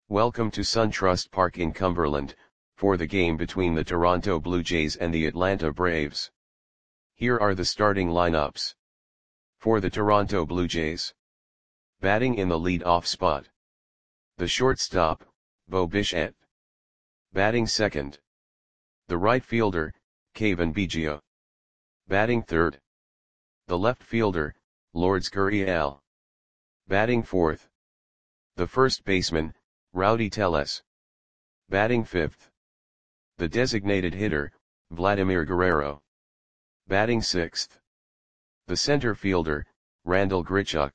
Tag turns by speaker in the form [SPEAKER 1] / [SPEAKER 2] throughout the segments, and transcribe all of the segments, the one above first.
[SPEAKER 1] Welcome to SunTrust Park in Cumberland, for the game between the Toronto Blue Jays and the Atlanta Braves. Here are the starting lineups. For the Toronto Blue Jays. Batting in the lead-off spot. The shortstop, Bo Bichette. Batting second. The right fielder, Cavan Biggio. Batting third. The left fielder, Lourdes Gurriel. Batting fourth. The first baseman, Rowdy Tellez. Batting fifth. The designated hitter, Vladimir Guerrero. Batting sixth. The center fielder, Randal Grichuk.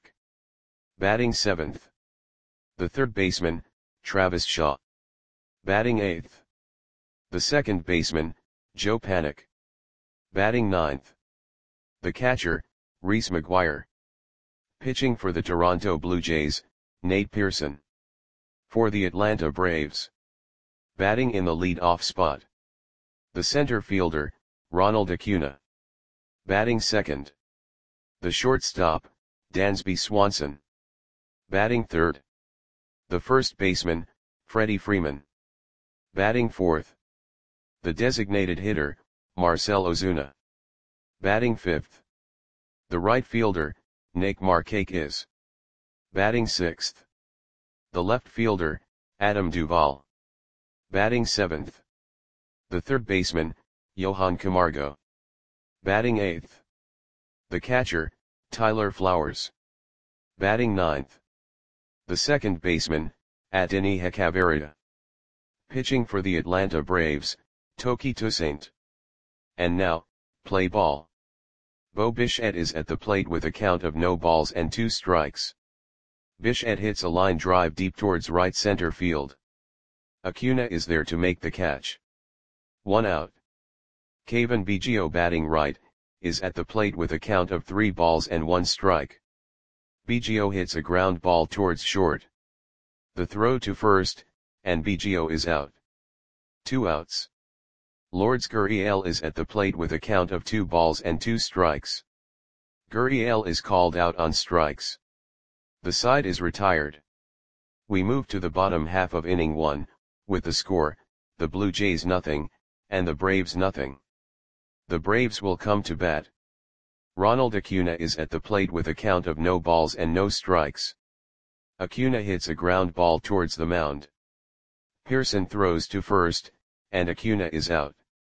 [SPEAKER 1] Batting seventh. The third baseman, Travis Shaw. Batting eighth. The second baseman, Joe Panik. Batting ninth. The catcher, Reese McGuire. Pitching for the Toronto Blue Jays, Nate Pearson. For the Atlanta Braves. Batting in the lead-off spot. The center fielder, Ronald Acuna. Batting second. The shortstop, Dansby Swanson. Batting third. The first baseman, Freddie Freeman. Batting fourth. The designated hitter, Marcell Ozuna. Batting fifth. The right fielder, Nick Markakis. Batting sixth. The left fielder, Adam Duvall. Batting seventh. The third baseman, Johan Camargo. Batting eighth. The catcher, Tyler Flowers. Batting ninth. The second baseman, Adeiny Hechavarria. Pitching for the Atlanta Braves, Touki Toussaint. And now, play ball. Bo Bichette is at the plate with a count of no balls and 2 strikes. Bichette hits a line drive deep towards right center field. Acuna is there to make the catch. 1 out. Cavan Biggio, batting right, is at the plate with a count of 3 balls and 1 strike. Biggio hits a ground ball towards short. The throw to first, and Biggio is out. 2 outs. Lourdes Gurriel is at the plate with a count of 2 balls and 2 strikes. Gurriel is called out on strikes. The side is retired. We move to the bottom half of inning 1, with the score, the Blue Jays 0, and the Braves 0. The Braves will come to bat. Ronald Acuna is at the plate with a count of no balls and no strikes. Acuna hits a ground ball towards the mound. Pearson throws to first, and Acuna is out.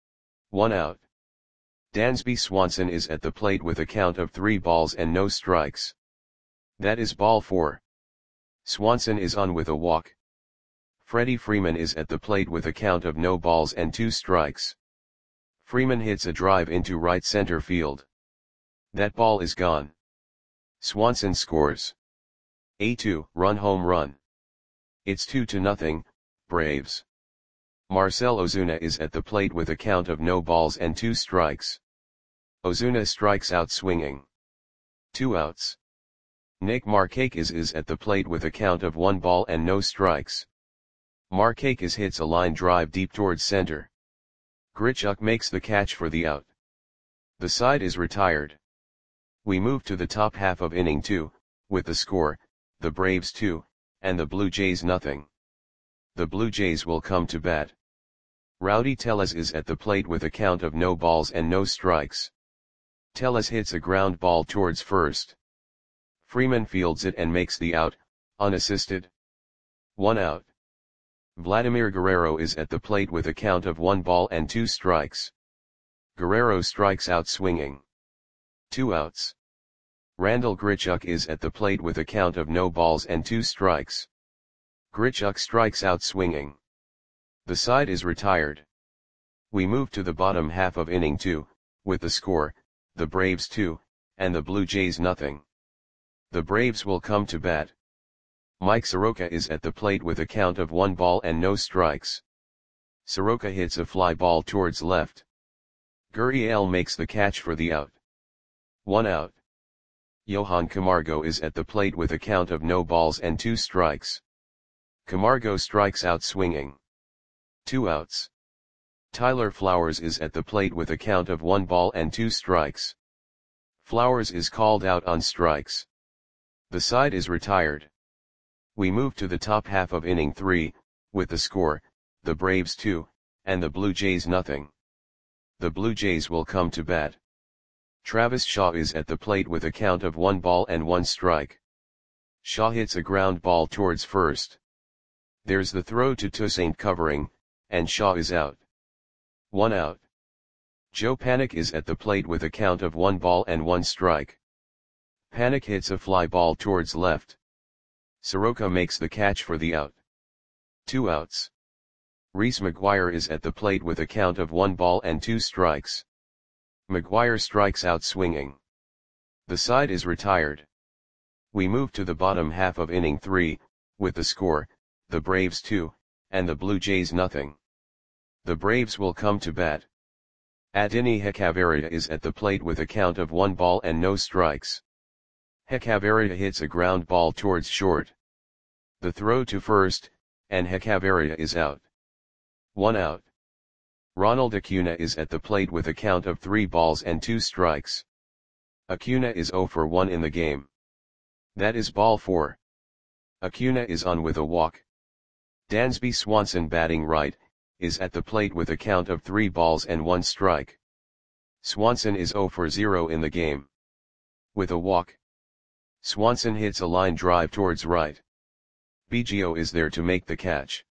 [SPEAKER 1] 1 out. Dansby Swanson is at the plate with a count of 3 balls and no strikes. That is ball 4. Swanson is on with a walk. Freddie Freeman is at the plate with a count of no balls and 2 strikes. Freeman hits a drive into right center field. That ball is gone. Swanson scores a 2-run home run. It's 2-0, Braves. Marcell Ozuna is at the plate with a count of no balls and 2 strikes. Ozuna strikes out swinging. 2 outs. Nick Markakis is at the plate with a count of 1 ball and no strikes. Markakis hits a line drive deep towards center. Grichuk makes the catch for the out. The side is retired. We move to the top half of inning 2, with the score, the Braves 2, and the Blue Jays 0. The Blue Jays will come to bat. Rowdy Tellez is at the plate with a count of no balls and no strikes. Tellez hits a ground ball towards first. Freeman fields it and makes the out, unassisted. 1 out. Vladimir Guerrero is at the plate with a count of 1 ball and 2 strikes. Guerrero strikes out swinging. 2 outs. Randal Grichuk is at the plate with a count of no balls and 2 strikes. Grichuk strikes out swinging. The side is retired. We move to the bottom half of inning 2, with the score, the Braves 2, and the Blue Jays 0. The Braves will come to bat. Mike Soroka is at the plate with a count of 1 ball and no strikes. Soroka hits a fly ball towards left. Gurriel makes the catch for the out. 1 out. Johan Camargo is at the plate with a count of no balls and 2 strikes. Camargo strikes out swinging. 2 outs. Tyler Flowers is at the plate with a count of 1 ball and 2 strikes. Flowers is called out on strikes. The side is retired. We move to the top half of inning 3, with the score, the Braves 2, and the Blue Jays nothing. The Blue Jays will come to bat. Travis Shaw is at the plate with a count of 1 ball and 1 strike. Shaw hits a ground ball towards first. There's the throw to Toussaint covering, and Shaw is out. 1 out. Joe Panik is at the plate with a count of 1 ball and 1 strike. Panik hits a fly ball towards left. Soroka makes the catch for the out. 2 outs. Reese McGuire is at the plate with a count of 1 ball and 2 strikes. McGuire strikes out swinging. The side is retired. We move to the bottom half of inning 3, with the score, the Braves 2, and the Blue Jays nothing. The Braves will come to bat. Adeiny Hechavarria is at the plate with a count of 1 ball and no strikes. Hechavarria hits a ground ball towards short. The throw to first, and Hechavarria is out. 1 out. Ronald Acuna is at the plate with a count of 3 balls and 2 strikes. Acuna is 0 for 1 in the game. That is ball 4. Acuna is on with a walk. Dansby Swanson, batting right, is at the plate with a count of 3 balls and 1 strike. Swanson is 0 for 0 in the game. With a walk. Swanson hits a line drive towards right. Biggio is there to make the catch.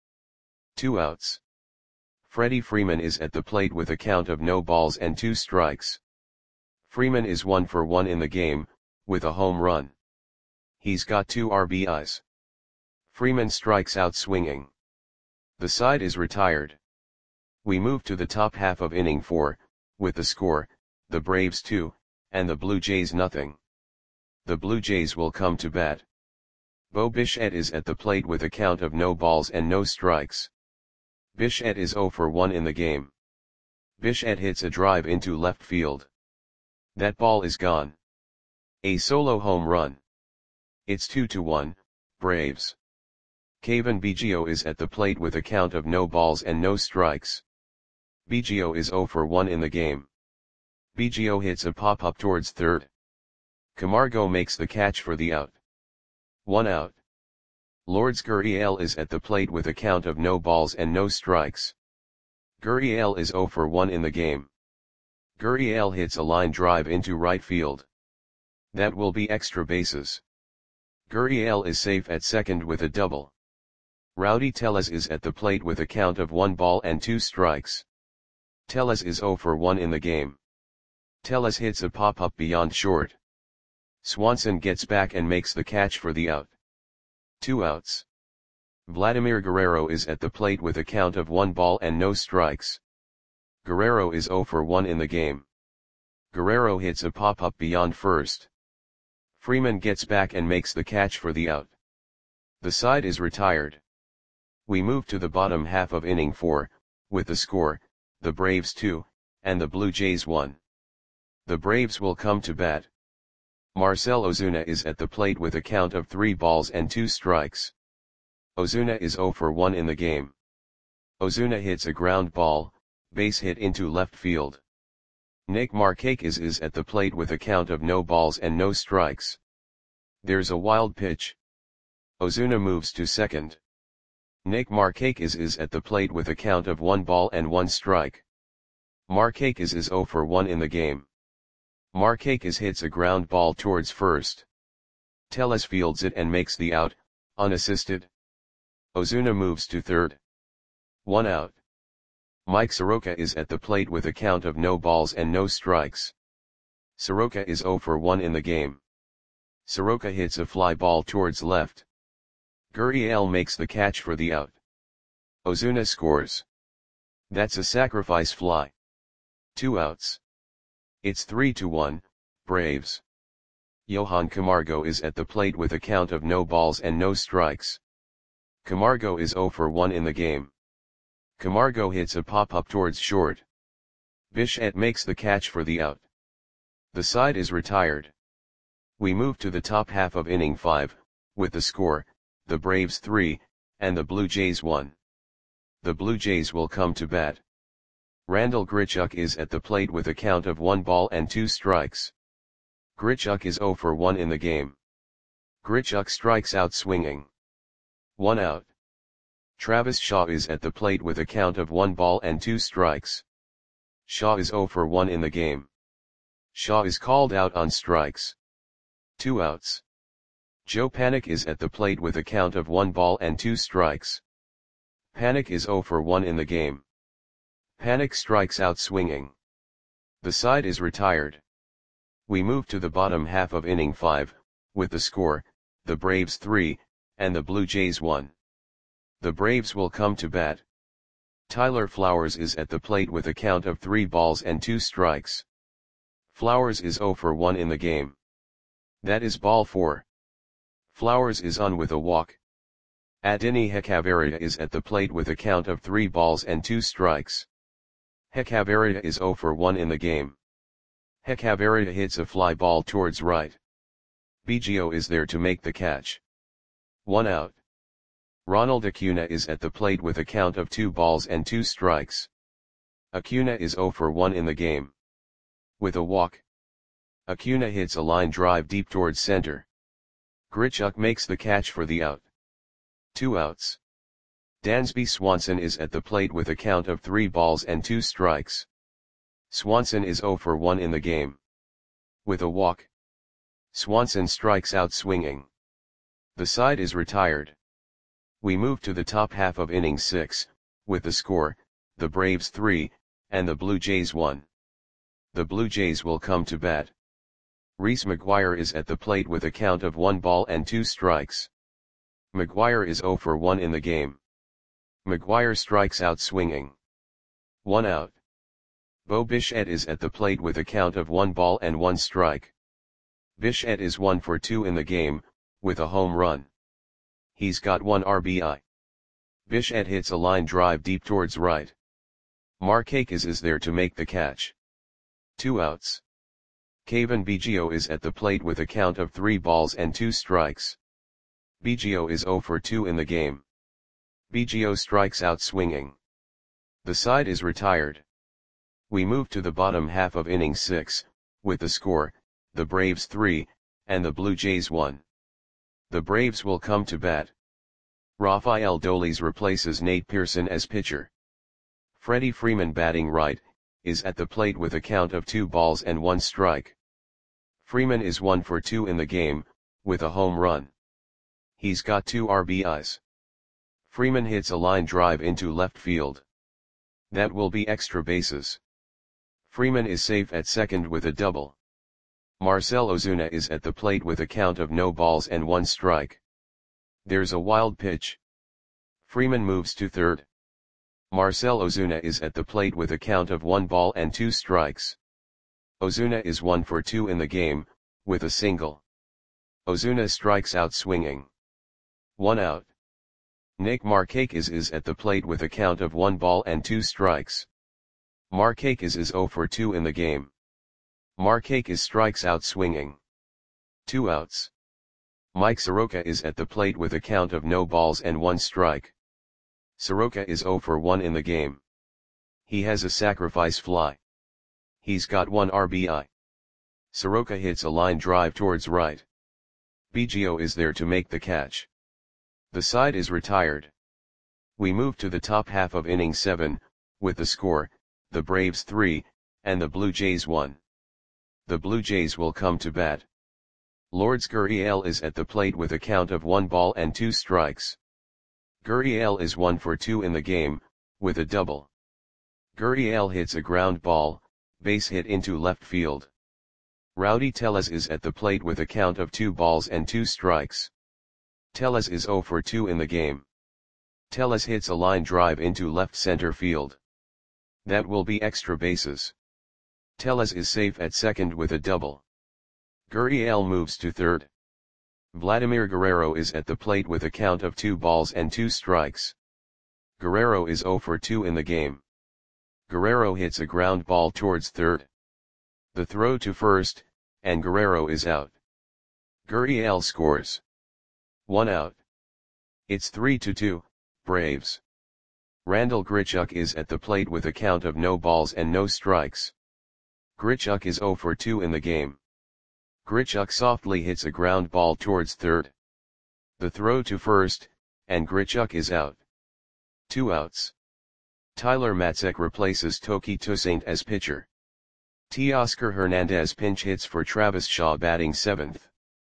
[SPEAKER 1] 2 outs. Freddie Freeman is at the plate with a count of no balls and 2 strikes. Freeman is 1 for 1 in the game, with a home run. He's got 2 RBIs. Freeman strikes out swinging. The side is retired. We move to the top half of inning 4, with the score, the Braves 2, and the Blue Jays nothing. The Blue Jays will come to bat. Bo Bichette is at the plate with a count of no balls and no strikes. Bichette is 0 for 1 in the game. Bichette hits a drive into left field. That ball is gone. A solo home run. It's 2-1, Braves. Cavan Biggio is at the plate with a count of no balls and no strikes. Biggio is 0 for 1 in the game. Biggio hits a pop-up towards third. Camargo makes the catch for the out. 1 out. Lourdes Gurriel is at the plate with a count of no balls and no strikes. Gurriel is 0 for 1 in the game. Gurriel hits a line drive into right field. That will be extra bases. Gurriel is safe at second with a double. Rowdy Tellez is at the plate with a count of 1 ball and 2 strikes. Tellez is 0 for 1 in the game. Tellez hits a pop-up beyond short. Swanson gets back and makes the catch for the out. 2 outs. Vladimir Guerrero is at the plate with a count of 1 ball and no strikes. Guerrero is 0 for 1 in the game. Guerrero hits a pop-up beyond first. Freeman gets back and makes the catch for the out. The side is retired. We move to the bottom half of inning 4, with the score, the Braves 2, and the Blue Jays 1. The Braves will come to bat. Marcell Ozuna is at the plate with a count of 3 balls and 2 strikes. Ozuna is 0 for 1 in the game. Ozuna hits a ground ball, base hit into left field. Nick Markakis is at the plate with a count of no balls and no strikes. There's a wild pitch. Ozuna moves to second. Nick Markakis is at the plate with a count of 1 ball and 1 strike. Markakis is 0 for 1 in the game. Markakis hits a ground ball towards first. Tellez fields it and makes the out, unassisted. Ozuna moves to third. 1 out. Mike Soroka is at the plate with a count of no balls and no strikes. Soroka is 0 for 1 in the game. Soroka hits a fly ball towards left. Gurriel makes the catch for the out. Ozuna scores. That's a sacrifice fly. 2 outs. It's 3-1, Braves. Johan Camargo is at the plate with a count of no balls and no strikes. Camargo is 0 for 1 in the game. Camargo hits a pop-up towards short. Bichette makes the catch for the out. The side is retired. We move to the top half of inning 5, with the score, the Braves 3, and the Blue Jays 1. The Blue Jays will come to bat. Randal Grichuk is at the plate with a count of 1 ball and 2 strikes. Grichuk is 0 for 1 in the game. Grichuk strikes out swinging. 1 out. Travis Shaw is at the plate with a count of 1 ball and 2 strikes. Shaw is 0 for 1 in the game. Shaw is called out on strikes. 2 outs. Joe Panik is at the plate with a count of 1 ball and 2 strikes. Panik is 0 for 1 in the game. Panik strikes out swinging. The side is retired. We move to the bottom half of inning 5, with the score, the Braves 3, and the Blue Jays 1. The Braves will come to bat. Tyler Flowers is at the plate with a count of 3 balls and 2 strikes. Flowers is 0 for 1 in the game. That is ball 4. Flowers is on with a walk. Adeiny Hechavarria is at the plate with a count of 3 balls and 2 strikes. Hechavarria is 0 for 1 in the game. Hechavarria hits a fly ball towards right. Biggio is there to make the catch. 1 out. Ronald Acuna is at the plate with a count of 2 balls and 2 strikes. Acuna is 0 for 1 in the game. With a walk, Acuna hits a line drive deep towards center. Grichuk makes the catch for the out. 2 outs. Dansby Swanson is at the plate with a count of 3 balls and 2 strikes. Swanson is 0 for 1 in the game. With a walk, Swanson strikes out swinging. The side is retired. We move to the top half of inning 6, with the score, the Braves 3, and the Blue Jays 1. The Blue Jays will come to bat. Reese McGuire is at the plate with a count of 1 ball and 2 strikes. McGuire is 0 for 1 in the game. McGuire strikes out swinging. 1 out. Bo Bichette is at the plate with a count of 1 ball and 1 strike. Bichette is 1 for 2 in the game, with a home run. He's got 1 RBI. Bichette hits a line drive deep towards right. Markakis is there to make the catch. 2 outs. Cavan Biggio is at the plate with a count of 3 balls and 2 strikes. Biggio is 0 for 2 in the game. Biggio strikes out swinging. The side is retired. We move to the bottom half of inning 6, with the score, the Braves 3, and the Blue Jays 1. The Braves will come to bat. Rafael Dolis replaces Nate Pearson as pitcher. Freddie Freeman, batting right, is at the plate with a count of 2 balls and 1 strike. Freeman is 1 for 2 in the game, with a home run. He's got 2 RBIs. Freeman hits a line drive into left field. That will be extra bases. Freeman is safe at second with a double. Marcell Ozuna is at the plate with a count of no balls and 1 strike. There's a wild pitch. Freeman moves to third. Marcell Ozuna is at the plate with a count of 1 ball and 2 strikes. Ozuna is 1 for 2 in the game, with a single. Ozuna strikes out swinging. 1 out. Nick Markakis is at the plate with a count of 1 ball and 2 strikes. Markakis is 0 for 2 in the game. Markakis strikes out swinging. 2 outs. Mike Soroka is at the plate with a count of no balls and 1 strike. Soroka is 0 for 1 in the game. He has a sacrifice fly. He's got 1 RBI. Soroka hits a line drive towards right. Biggio is there to make the catch. The side is retired. We move to the top half of inning 7, with the score, the Braves 3, and the Blue Jays 1. The Blue Jays will come to bat. Lourdes Gurriel is at the plate with a count of 1 ball and 2 strikes. Gurriel is 1 for 2 in the game, with a double. Gurriel hits a ground ball, base hit into left field. Rowdy Tellez is at the plate with a count of 2 balls and 2 strikes. Tellez is 0 for 2 in the game. Tellez hits a line drive into left center field. That will be extra bases. Tellez is safe at second with a double. Gurriel moves to third. Vladimir Guerrero is at the plate with a count of 2 balls and 2 strikes. Guerrero is 0 for 2 in the game. Guerrero hits a ground ball towards third. The throw to first, and Guerrero is out. Gurriel scores. 1 out. It's 3-2, Braves. Randall Grichuk is at the plate with a count of no balls and no strikes. Grichuk is 0 for 2 in the game. Grichuk softly hits a ground ball towards third. The throw to first, and Grichuk is out. 2 outs. Tyler Matzek replaces Toki Toussaint as pitcher. Teoscar Hernandez pinch hits for Travis Shaw batting 7th.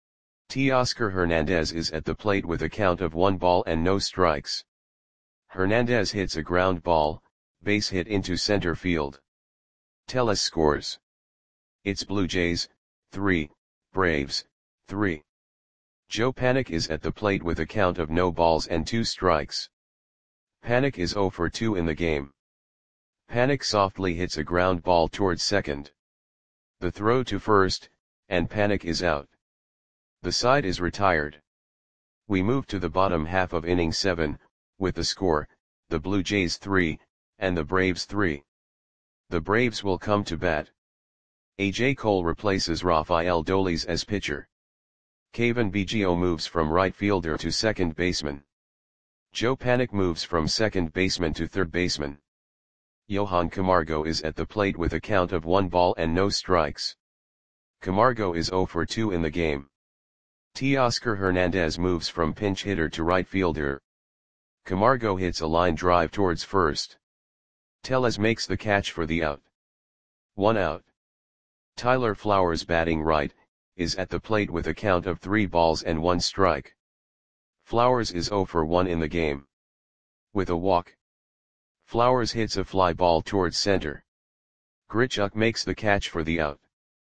[SPEAKER 1] Teoscar Hernandez is at the plate with a count of 1 ball and no strikes. Hernandez hits a ground ball, base hit into center field. Tellez scores. It's Blue Jays, 3, Braves, 3. Joe Panik is at the plate with a count of no balls and 2 strikes. Panik is 0 for 2 in the game. Panik softly hits a ground ball towards second. The throw to first, and Panik is out. The side is retired. We move to the bottom half of inning 7, with the score, the Blue Jays 3, and the Braves 3. The Braves will come to bat. A.J. Cole replaces Rafael Dolis as pitcher. Kevin Biggio moves from right fielder to second baseman. Joe Panik moves from second baseman to third baseman. Johan Camargo is at the plate with a count of 1 ball and no strikes. Camargo is 0 for 2 in the game. Teoscar Hernandez moves from pinch hitter to right fielder. Camargo hits a line drive towards first. Tellez makes the catch for the out. 1 out. Tyler Flowers batting right, is at the plate with a count of 3 balls and 1 strike. Flowers is 0 for 1 in the game. With a walk. Flowers hits a fly ball towards center. Grichuk makes the catch for the out.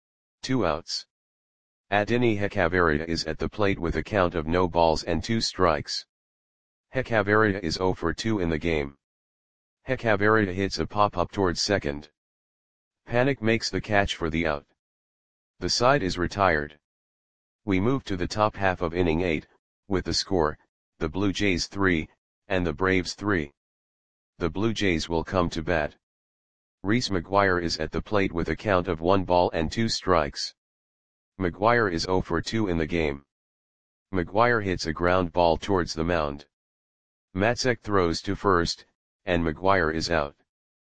[SPEAKER 1] 2 outs. Adeiny Hechavarria is at the plate with a count of no balls and 2 strikes. Hechavarria is 0 for 2 in the game. Hechavarria hits a pop-up towards second. Panik makes the catch for the out. The side is retired. We move to the top half of inning 8, with the score, the Blue Jays 3, and the Braves 3. The Blue Jays will come to bat. Reese McGuire is at the plate with a count of 1 ball and 2 strikes. McGuire is 0 for 2 in the game. McGuire hits a ground ball towards the mound. Matzek throws to first, and McGuire is out.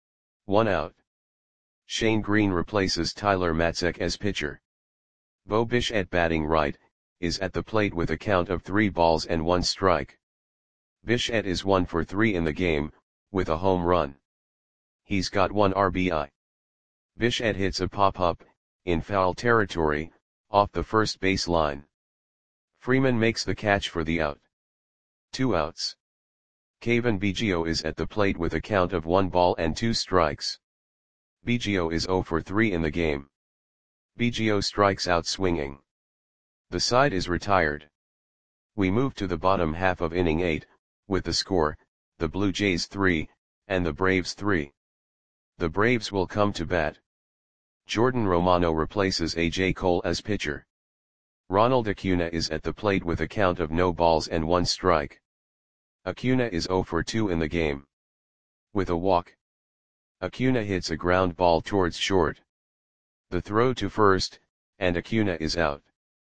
[SPEAKER 1] 1 out. Shane Green replaces Tyler Matzek as pitcher. Bo Bichette batting right, is at the plate with a count of 3 balls and 1 strike. Bichette is 1 for 3 in the game, with a home run. He's got 1 RBI. Bichette hits a pop-up, in foul territory, off the first base line. Freeman makes the catch for the out. 2 outs. Kevin Biggio is at the plate with a count of 1 ball and 2 strikes. Biggio is 0 for 3 in the game. Biggio strikes out swinging. The side is retired. We move to the bottom half of inning 8, with the score, the Blue Jays 3, and the Braves 3. The Braves will come to bat. Jordan Romano replaces A.J. Cole as pitcher. Ronald Acuna is at the plate with a count of no balls and 1 strike. Acuna is 0 for 2 in the game. With a walk. Acuna hits a ground ball towards short. The throw to first, and Acuna is out.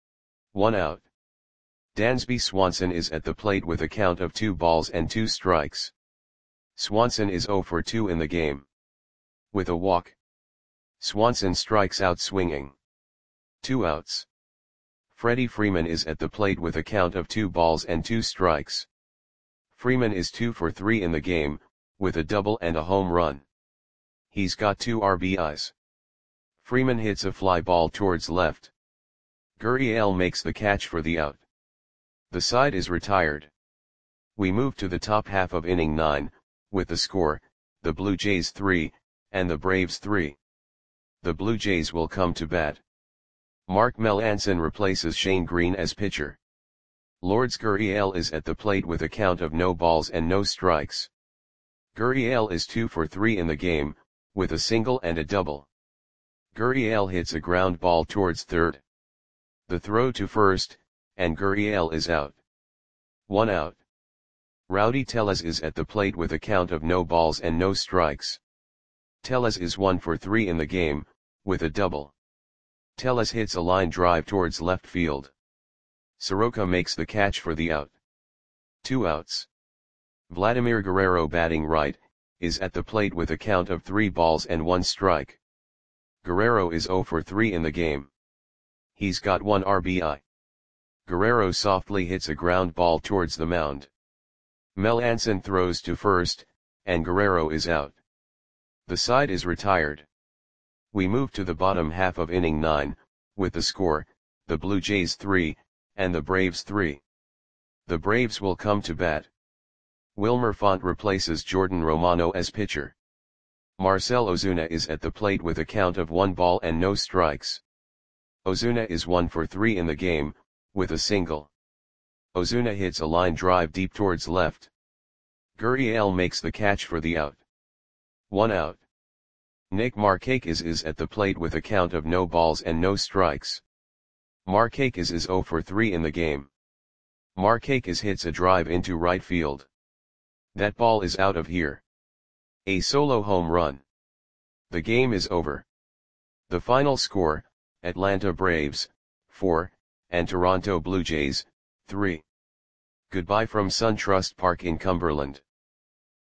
[SPEAKER 1] 1 out. Dansby Swanson is at the plate with a count of 2 balls and 2 strikes. Swanson is 0 for 2 in the game. With a walk. Swanson strikes out swinging. 2 outs. Freddie Freeman is at the plate with a count of 2 balls and 2 strikes. Freeman is 2 for 3 in the game, with a double and a home run. He's got 2 RBIs. Freeman hits a fly ball towards left. Gurriel makes the catch for the out. The side is retired. We move to the top half of inning 9, with the score, the Blue Jays 3, and the Braves 3. The Blue Jays will come to bat. Mark Melancon replaces Shane Green as pitcher. Lourdes Gurriel is at the plate with a count of no balls and no strikes. Gurriel is 2 for 3 in the game, with a single and a double. Gurriel hits a ground ball towards third. The throw to first, and Gurriel is out. 1 out. Rowdy Tellez is at the plate with a count of no balls and no strikes. Tellez is 1 for 3 in the game, with a double. Tellez hits a line drive towards left field. Soroka makes the catch for the out. 2 outs. Vladimir Guerrero batting right, is at the plate with a count of 3 balls and 1 strike. Guerrero is 0 for 3 in the game. He's got 1 RBI. Guerrero softly hits a ground ball towards the mound. Mel Anson throws to first, and Guerrero is out. The side is retired. We move to the bottom half of inning 9, with the score, the Blue Jays 3, and the Braves 3. The Braves will come to bat. Wilmer Font replaces Jordan Romano as pitcher. Marcell Ozuna is at the plate with a count of 1 ball and no strikes. Ozuna is 1 for 3 in the game, with a single. Ozuna hits a line drive deep towards left. Gurriel makes the catch for the out. 1 out. Nick Markakis is at the plate with a count of no balls and no strikes. Markakis is 0 for 3 in the game. Markakis hits a drive into right field. That ball is out of here. A solo home run. The game is over. The final score, Atlanta Braves, 4, and Toronto Blue Jays, 3. Goodbye from SunTrust Park in Cumberland.